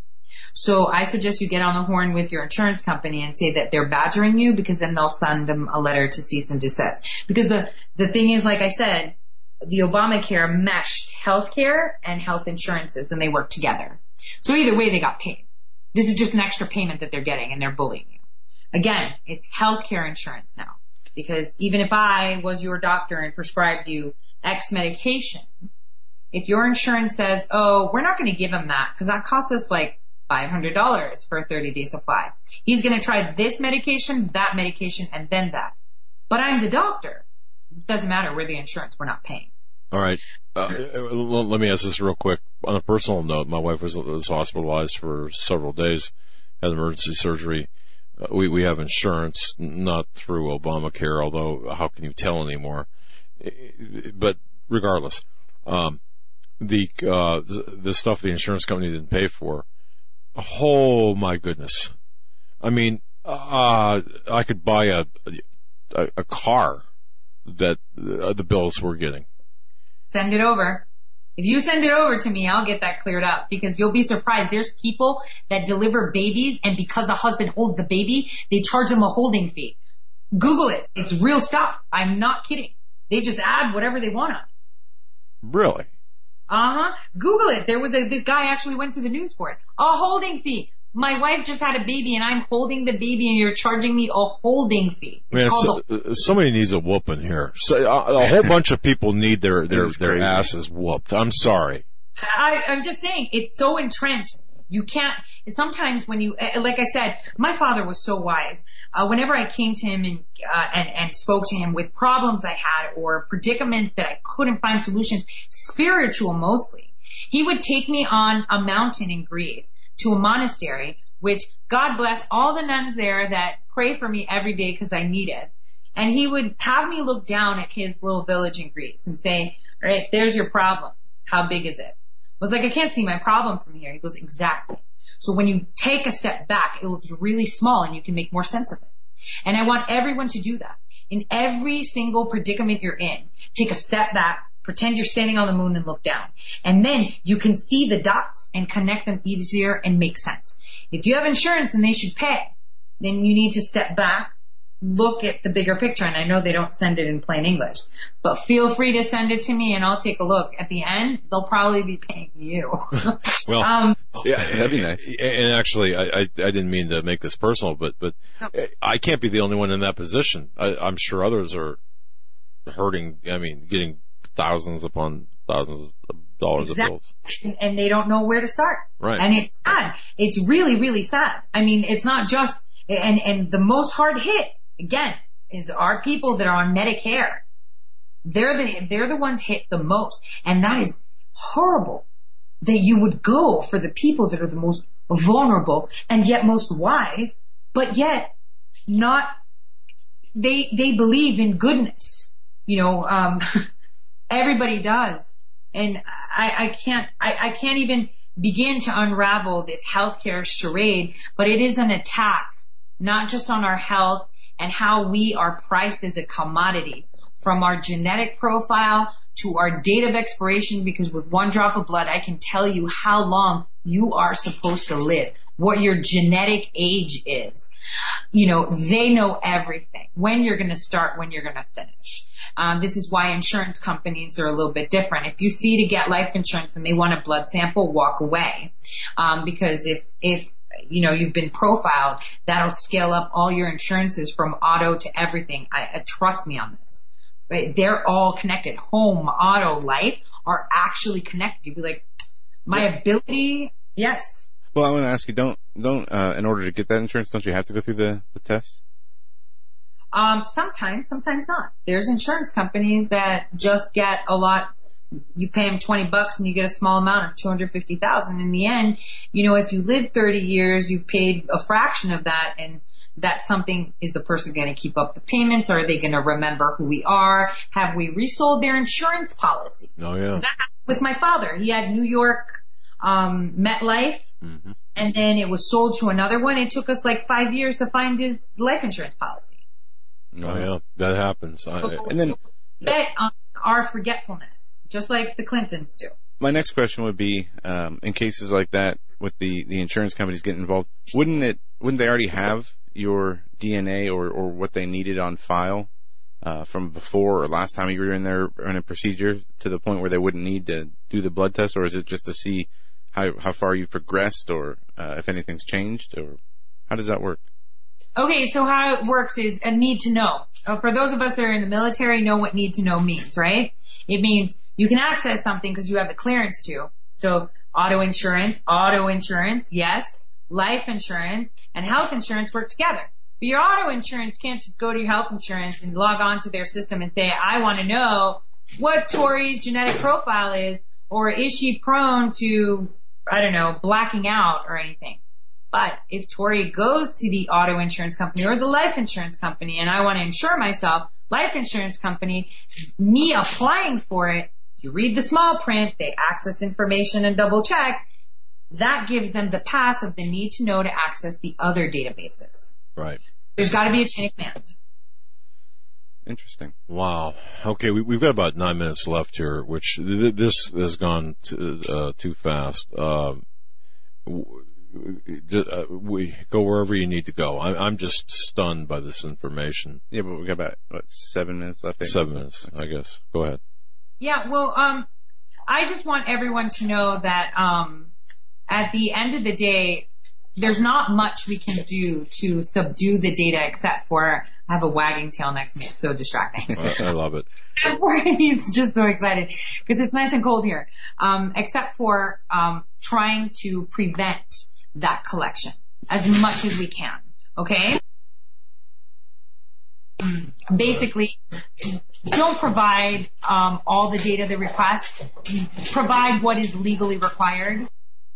So I suggest you get on the horn with your insurance company and say that they're badgering you, because then they'll send them a letter to cease and desist. Because the thing is, like I said, the Obamacare meshed healthcare and health insurances, and they work together. So either way, they got paid. This is just an extra payment that they're getting, and they're bullying you. Again, it's healthcare insurance now. Because even if I was your doctor and prescribed you X medication, if your insurance says, oh, we're not going to give him that because that costs us like $500 for a 30-day supply. He's going to try this medication, that medication, and then that. But I'm the doctor. It doesn't matter. We're the insurance. We're not paying. All right. Let me ask this real quick. On a personal note, my wife was hospitalized for several days, had emergency surgery. We have insurance, not through Obamacare, although how can you tell anymore? But regardless, the stuff the insurance company didn't pay for, oh my goodness. I mean, I could buy a car that the bills we're getting. Send it over. If you send it over to me, I'll get that cleared up, because you'll be surprised. There's people that deliver babies, and because the husband holds the baby, they charge them a holding fee. Google it. It's real stuff. I'm not kidding. They just add whatever they want on. Really? Google it. There was this guy actually went to the news for it. A holding fee. My wife just had a baby and I'm holding the baby and you're charging me a holding fee. Man, somebody needs a whooping here. So, a whole bunch of people need their asses whooped. I'm sorry. I'm just saying, it's so entrenched. You can't, sometimes when you, like I said, my father was so wise. Whenever I came to him and spoke to him with problems I had or predicaments that I couldn't find solutions, spiritual mostly, he would take me on a mountain in Greece to a monastery, which God bless all the nuns there that pray for me every day because I need it. And he would have me look down at his little village in Greece and say, all right, there's your problem. How big is it? I was like, I can't see my problem from here. He goes, exactly. So when you take a step back, it looks really small and you can make more sense of it. And I want everyone to do that. In every single predicament you're in, take a step back, pretend you're standing on the moon and look down. And then you can see the dots and connect them easier and make sense. If you have insurance, then they should pay. then you need to step back, look at the bigger picture. And I know they don't send it in plain English, but feel free to send it to me and I'll take a look. At the end, they'll probably be paying you. Well, yeah, that'd be nice. And actually, I didn't mean to make this personal, but No. I can't be the only one in that position. I'm sure others are hurting. I mean, getting thousands upon thousands of dollars of bills. And they don't know where to start. Right. And it's sad. It's really, really sad. I mean, it's not just, and the most hard hit, again, is our people that are on Medicare. They're the ones hit the most. And that is horrible that you would go for the people that are the most vulnerable and yet most wise, but yet not, they believe in goodness. You know, everybody does. And I can't even begin to unravel this healthcare charade, but it is an attack, not just on our health and how we are priced as a commodity, from our genetic profile to our date of expiration, because with one drop of blood, I can tell you how long you are supposed to live, what your genetic age is. You know, they know everything, when you're going to start, when you're going to finish. This is why insurance companies are a little bit different. If you see to get life insurance and they want a blood sample, walk away. Because if you know, you've been profiled, that'll scale up all your insurances from auto to everything. Trust me on this. Right? They're all connected. Home, auto, life are actually connected. You'd be like, my ability, yes. Well, I want to ask you, don't, in order to get that insurance, don't you have to go through the test? Sometimes not. There's insurance companies that just get a lot. You pay them $20 and you get a small amount of $250,000. In the end, you know, if you live 30 years, you've paid a fraction of that, and that's something, is the person going to keep up the payments? Are they going to remember who we are? Have we resold their insurance policy? Oh, yeah. With my father, he had New York, MetLife, Mm-hmm. and then it was sold to another one. It took us like 5 years to find his life insurance policy. Oh, yeah. That happens. And then Bet on our forgetfulness, just like the Clintons do. my next question would be, in cases like that, with the insurance companies getting involved, wouldn't they already have your DNA or what they needed on file from before or last time you were in there in a procedure, to the point where they wouldn't need to do the blood test? Or is it just to see how far you've progressed, or if anything's changed, or how does that work? Okay, so how it works is a need to know. For those of us that are in the military, know what need to know means, right? It means you can access something because you have the clearance to. So auto insurance, yes. Life insurance and health insurance work together. But your auto insurance can't just go to your health insurance and log on to their system and say, I want to know what Tori's genetic profile is, or is she prone to, I don't know, blacking out or anything. But if Tori goes to the auto insurance company or the life insurance company and I want to insure myself, life insurance company, me applying for it, you read the small print, they access information and double check, that gives them the pass of the need to know to access the other databases. Right. There's got to be a chain of command. Interesting. Wow. Okay, we've got about 9 minutes left here, which this has gone too fast. We go wherever you need to go. I'm just stunned by this information. Yeah, but we got about 7 minutes left. 7 minutes, I guess. Go ahead. Yeah, well, I just want everyone to know that at the end of the day, there's not much we can do to subdue the data except for, I have a wagging tail next to me. It's so distracting. I love it. He's just so excited because it's nice and cold here. Except for trying to prevent that collection as much as we can. Okay? Basically, don't provide all the data they request. Provide what is legally required.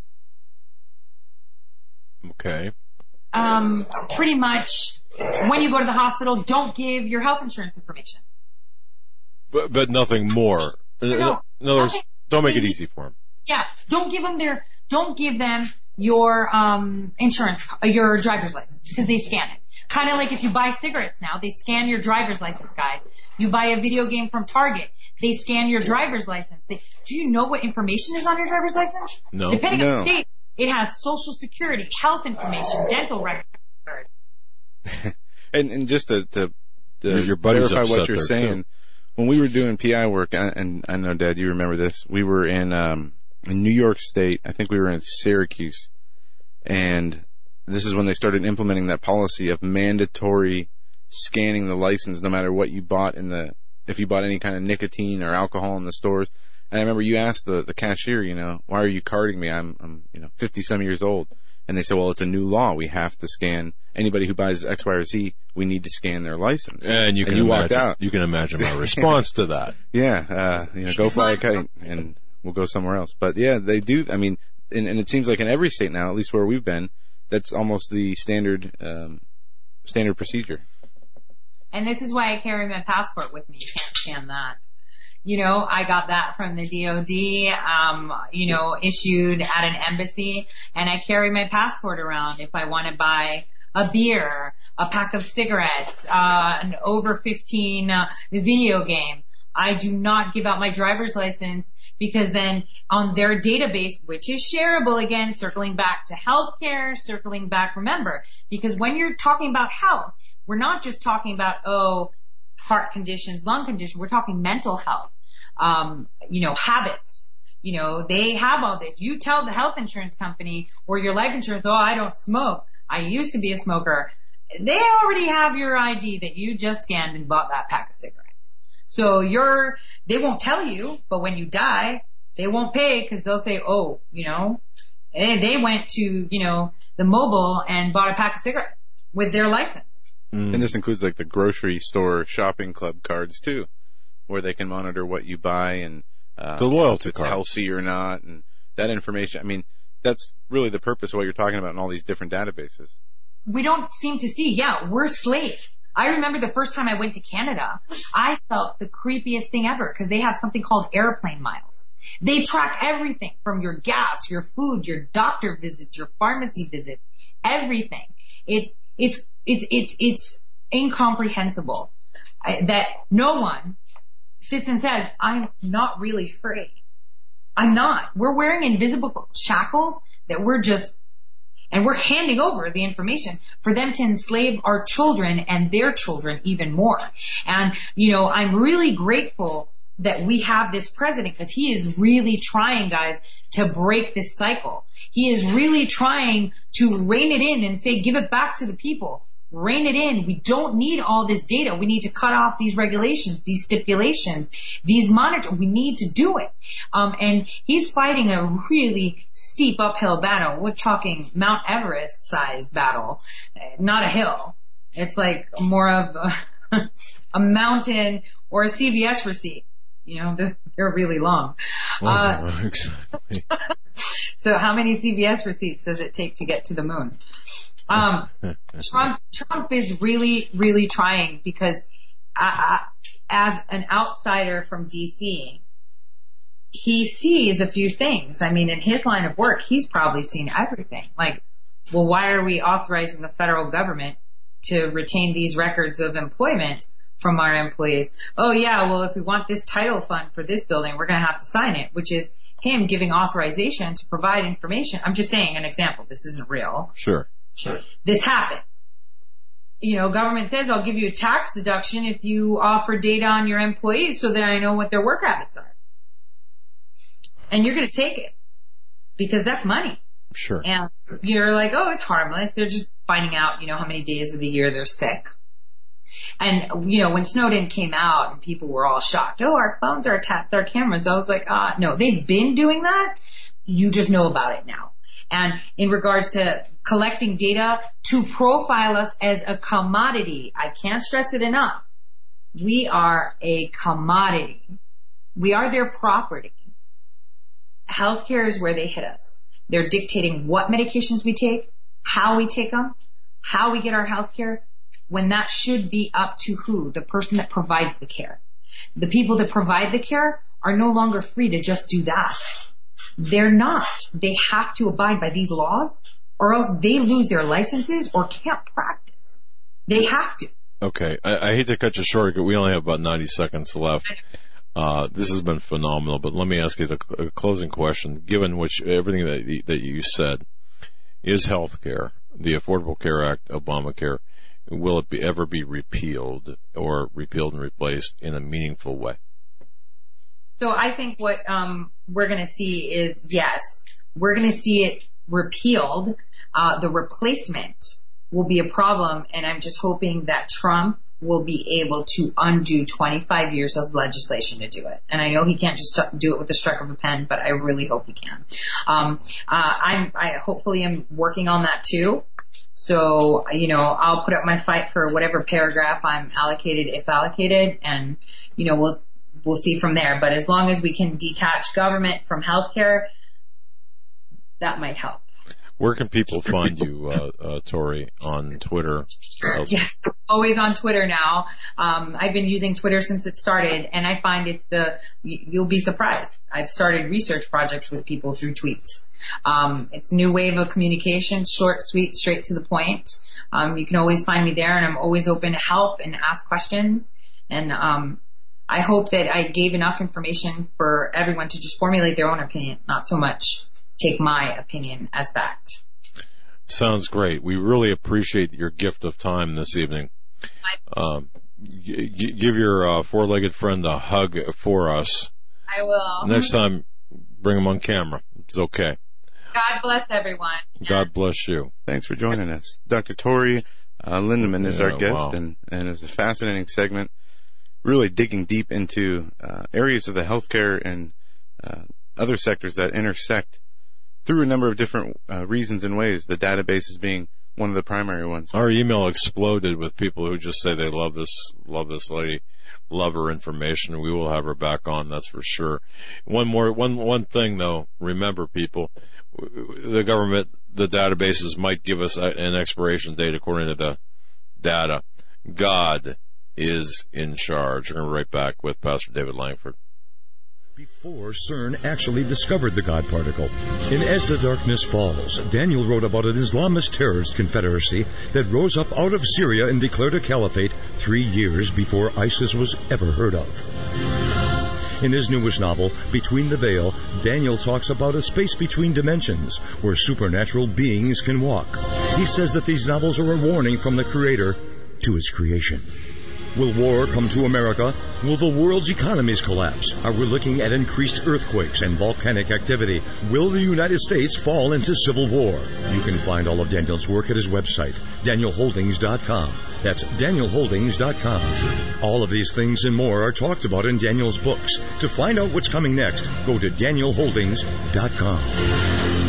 Okay. Pretty much, when you go to the hospital, don't give your health insurance information. But nothing more. No, in other words, don't make it easy for them. Yeah, don't give them your insurance, your driver's license, because they scan it. Kind of like if you buy cigarettes now, they scan your driver's license, guys. You buy a video game from Target, they scan your driver's license. Do you know what information is on your driver's license? No. Depending on the state, it has social security, health information, dental records. And just to your buddy's verify what upset you're there, saying, too. when we were doing PI work, and I know, Dad, you remember this, we were in New York State. I think we were in Syracuse. And this is when they started implementing that policy of mandatory scanning the license no matter what you bought if you bought any kind of nicotine or alcohol in the stores. And I remember you asked the cashier, why are you carding me? I'm 50-some years old. And they said, well, it's a new law. We have to scan anybody who buys X, Y, or Z. We need to scan their license. And you walked out. You can imagine my response to that. Yeah, go fly a kite, and we'll go somewhere else. But yeah, they do. I mean, and it seems like in every state now, at least where we've been, that's almost the standard procedure. And this is why I carry my passport with me. You can't scan that. I got that from the DOD, issued at an embassy, and I carry my passport around if I want to buy a beer, a pack of cigarettes, an over 15 video game. I do not give out my driver's license because then on their database, which is shareable again, circling back to healthcare, remember, because when you're talking about health, we're not just talking about, heart conditions, lung conditions. We're talking mental health, habits. They have all this. You tell the health insurance company or your life insurance, I don't smoke. I used to be a smoker. They already have your ID that you just scanned and bought that pack of cigarettes. So they won't tell you, but when you die, they won't pay because they'll say, they went to, the mobile and bought a pack of cigarettes with their license. Mm. And this includes like the grocery store shopping club cards too, where they can monitor what you buy and the loyalty if it's cards. Healthy or not, and that information. I mean, that's really the purpose of what you're talking about in all these different databases. We don't seem to see. Yeah, we're slaves. I remember the first time I went to Canada, I felt the creepiest thing ever because they have something called airplane miles. They track everything from your gas, your food, your doctor visits, your pharmacy visits, everything. It's incomprehensible that no one sits and says, I'm not really free. I'm not. We're wearing invisible shackles that we're handing over the information for them to enslave our children and their children even more. And, I'm really grateful that we have this president because he is really trying, guys, to break this cycle. He is really trying to rein it in and say, give it back to the people. Rein it in. We don't need all this data. We need to cut off these regulations, these stipulations, these monitors. We need to do it. And he's fighting a really steep uphill battle. We're talking Mount Everest size battle, not a hill. It's like more of a mountain or a CVS receipt. They're really long. Exactly. So how many CVS receipts does it take to get to the moon? Trump is really, really trying because as an outsider from DC, he sees a few things. I mean, in his line of work, he's probably seen everything. Like, well, why are we authorizing the federal government to retain these records of employment from our employees? Oh yeah, well, if we want this title fund for this building, we're going to have to sign it, which is him giving authorization to provide information. I'm just saying an example. This isn't real. Sure. This happens. Government says, I'll give you a tax deduction if you offer data on your employees so that I know what their work habits are. And you're going to take it because that's money. Sure. And you're like, it's harmless. They're just finding out, how many days of the year they're sick. And, when Snowden came out and people were all shocked, our phones are tapped, our cameras, I was like, no, they've been doing that. You just know about it now. And in regards to collecting data to profile us as a commodity, I can't stress it enough. We are a commodity. We are their property. Healthcare is where they hit us. They're dictating what medications we take, how we take them, how we get our healthcare, when that should be up to who? The person that provides the care. The people that provide the care are no longer free to just do that. They're not. They have to abide by these laws or else they lose their licenses or can't practice. They have to. Okay. I hate to cut you short, but we only have about 90 seconds left. This has been phenomenal, but let me ask you a closing question. Given everything that you said, is health care, the Affordable Care Act, Obamacare, will it ever be repealed and replaced in a meaningful way? So I think what we're going to see is, yes, we're going to see it repealed. The replacement will be a problem, and I'm just hoping that Trump will be able to undo 25 years of legislation to do it. And I know he can't just do it with the stroke of a pen, but I really hope he can. I hopefully am working on that too. So, I'll put up my fight for whatever paragraph I'm allocated, if allocated, and, we'll see from there. But as long as we can detach government from healthcare, that might help. Where can people find you, Tori, on Twitter? Yes, always on Twitter now. I've been using Twitter since it started, and I find you'll be surprised. I've started research projects with people through tweets. It's a new wave of communication, short, sweet, straight to the point. You can always find me there, and I'm always open to help and ask questions. And I hope that I gave enough information for everyone to just formulate their own opinion, not so much take my opinion as fact. Sounds great. We really appreciate your gift of time this evening. Give your four-legged friend a hug for us. I will. Next time, bring him on camera. It's okay. God bless everyone. God bless you. Thanks for joining us. Dr. Tori Lindeman is our guest, wow. and it's a fascinating segment, really digging deep into areas of the healthcare and other sectors that intersect through a number of different reasons and ways, the databases being one of the primary ones. Our email exploded with people who just say they love this lady, love her information. We will have her back on, that's for sure. One thing though, remember people, the government, the databases might give us an expiration date according to the data. God is in charge. We're going to be right back with Pastor David Langford. Before CERN actually discovered the God particle. In As the Darkness Falls, Daniel wrote about an Islamist terrorist confederacy that rose up out of Syria and declared a caliphate 3 years before ISIS was ever heard of. In his newest novel, Between the Veil, Daniel talks about a space between dimensions where supernatural beings can walk. He says that these novels are a warning from the Creator to his creation. Will war come to America? Will the world's economies collapse? Are we looking at increased earthquakes and volcanic activity? Will the United States fall into civil war? You can find all of Daniel's work at his website, DanielHoldings.com. That's DanielHoldings.com. All of these things and more are talked about in Daniel's books. To find out what's coming next, go to DanielHoldings.com.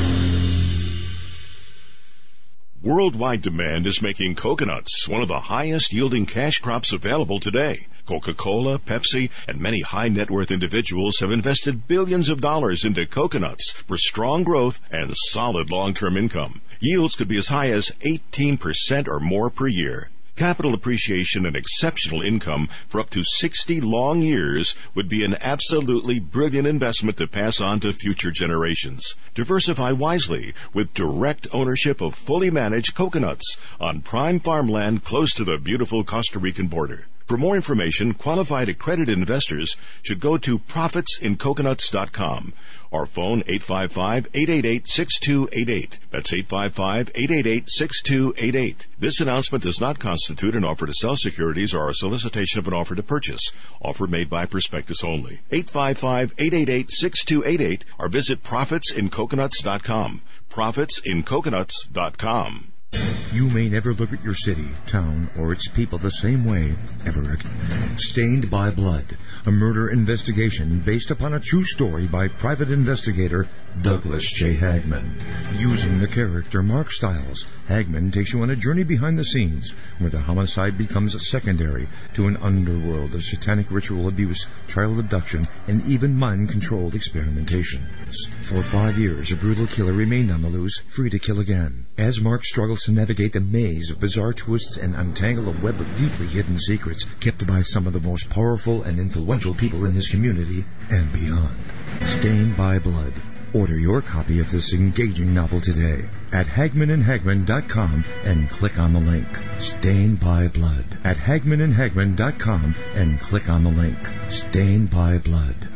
Worldwide demand is making coconuts one of the highest yielding cash crops available today. Coca-Cola, Pepsi, and many high-net-worth individuals have invested billions of dollars into coconuts for strong growth and solid long-term income. Yields could be as high as 18% or more per year. Capital appreciation and exceptional income for up to 60 long years would be an absolutely brilliant investment to pass on to future generations. Diversify wisely with direct ownership of fully managed coconuts on prime farmland close to the beautiful Costa Rican border. For more information, qualified accredited investors should go to profitsincoconuts.com or phone 855-888-6288. That's 855-888-6288. This announcement does not constitute an offer to sell securities or a solicitation of an offer to purchase. Offer made by prospectus only. 855-888-6288 or visit profitsincoconuts.com. profitsincoconuts.com. You may never look at your city, town, or its people the same way, Everett. Stained by Blood, a murder investigation based upon a true story by private investigator Douglas J. Hagman. Using the character Mark Stiles, Hagman takes you on a journey behind the scenes where the homicide becomes secondary to an underworld of satanic ritual abuse, child abduction, and even mind-controlled experimentation. For 5 years, a brutal killer remained on the loose, free to kill again. As Mark struggles to navigate the maze of bizarre twists and untangle a web of deeply hidden secrets kept by some of the most powerful and influential people in his community and beyond. Stained by Blood. Order your copy of this engaging novel today at HagmanandHagman.com and click on the link. Stained by Blood at HagmanandHagman.com and click on the link. Stained by Blood.